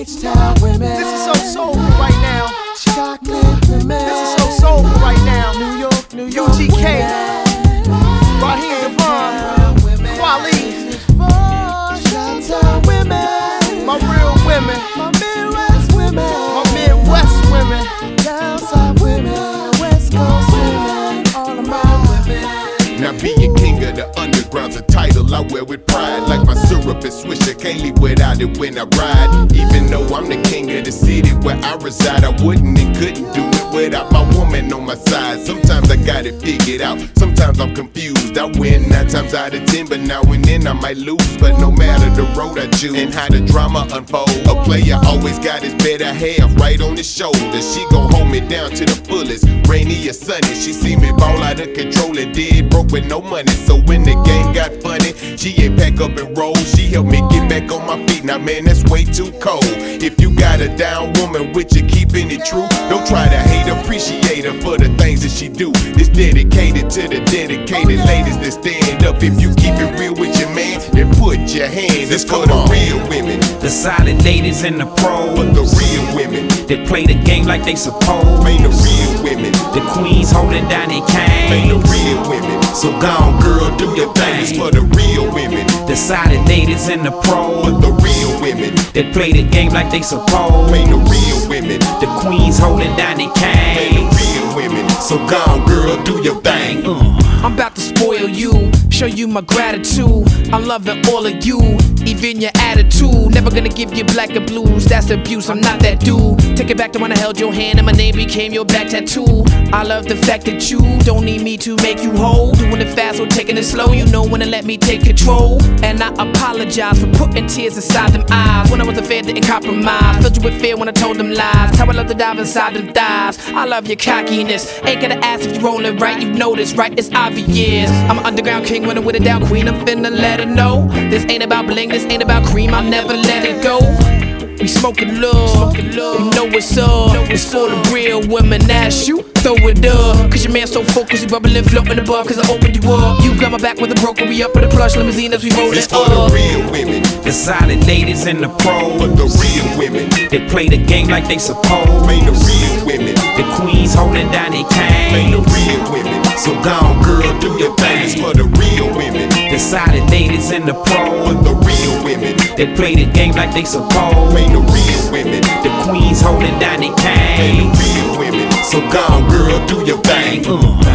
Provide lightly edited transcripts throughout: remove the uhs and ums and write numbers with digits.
H-Town women. This is so soulful right now. Chocolate women. This is so soulful right now. New York UGK, women. Raheem Devon, Kweli, Chi-Town women. my real women, My Midwest women. my Midwest women. Down south women. West Coast women. All of my women. Now being king of the underground's a title I wear with pride. Like my syrup is Swisher, can't leave without it when I ride. Even though I'm the king of the city where I reside, I wouldn't and couldn't do it without my woman on my side. Sometimes I got it figured out, sometimes I'm confused. I win 9 times out of 10, but now and then I might lose. But no matter the road I choose and how the drama unfolds, a player always got his better half right on his shoulder. She gon' hold me down to the fullest, rainy or sunny. She see me ball out of control and dead broke with no money. So when the game got funny, she ain't pack up and roll. She helped me get back on my feet. Now man, that's way too cold. If you got a down woman with you keeping it true, don't try to hate, appreciate her for the things that she do. It's dedicated to the dedicated ladies that stand up. If you keep it real with your man, then put your hands. It's for the real women, the solid ladies and the pros, but the real women that play the game like they supposed. ain't the real women, The queens holding down their ain't the cane. real women. So gone girl, do your thing. It's for the real women, The solid ladies and the but pros the real women that play the game like they supposed. ain't the real women, The queens holding down their ain't the cane. real women. So gone girl, do your thing. I'm about to spoil you, show you my gratitude. I'm loving all of you, even your attitude. Never gonna give you black and blues, that's abuse, I'm not that dude. Take it back to when I held your hand and my name became your back tattoo. I love the fact that you don't need me to make you whole. Doing it fast or taking it slow, you know when to let me take control. And I apologize for putting tears inside them eyes. When I was a fan, didn't compromise. Filled you with fear when I told them lies. How I love to dive inside them thighs. I love your cockiness. Ain't gonna ask if you rollin' right, you know this, right? It's obvious. I'm an underground king, running with a down queen. I'm finna let her know. This ain't about bling, this ain't about cream. I'll never let it go. We smoking love, you know what's up. It's for the real women, that's you. Throw it up, cause your man so focused, he bubbling, floating above, cause I opened you up. You got my back with a broker, we up in a plush limousine as we roll It's it for the up. real women, The solid ladies and the but pros the real women that play the game like they supposed. ain't the real women, The queens holding down their ain't the cane. real women. So gone girl, do your thing. It's for the real women, The solid ladies and the but pros the real women that play the game like they supposed. ain't the real women, The queens holding down their ain't cane. the real women. So gone girl, do your thing.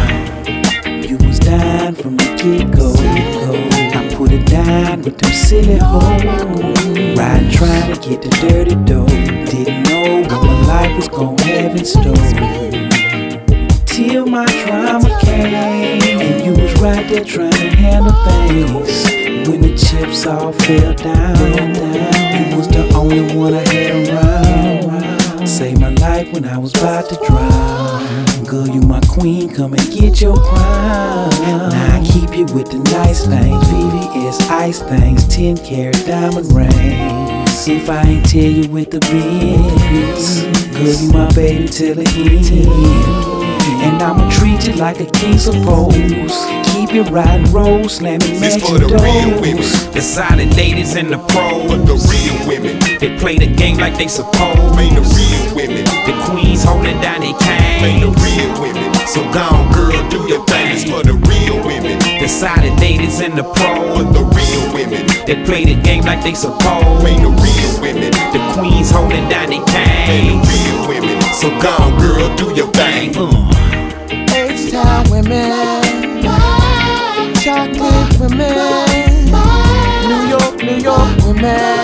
You was down from the get-go. I put it down with them silly hoes. Riding trying to get the dirty dough. Didn't know what my life was gonna have in store. Till my drama came, and you was right there trying to handle things. When the chips all fell down, you was the only one I had around. Saved my life when I was about to drown. Girl, you my queen, come and get your crown. Now I keep you with the nice things, VVS ice things, 10 karat diamond rings. If I ain't tell you with the biz, girl, you my baby till the end. And I'ma treat you like a king supposed. Keep it riding, roll, slamming, This for matching the real women, doors. The solid ladies and the but pros the real women that play the game like they supposed. ain't the real women, The queens holding down their ain't the cane. real women. So gone girl, do your thing. It's for the real women, The solid ladies and the but pros the real women that play the game like they supposed. ain't the real women, The queens holding down their ain't cane. the real women. So gone girl, do your thing. H-Town women. Chocolate women. New York women.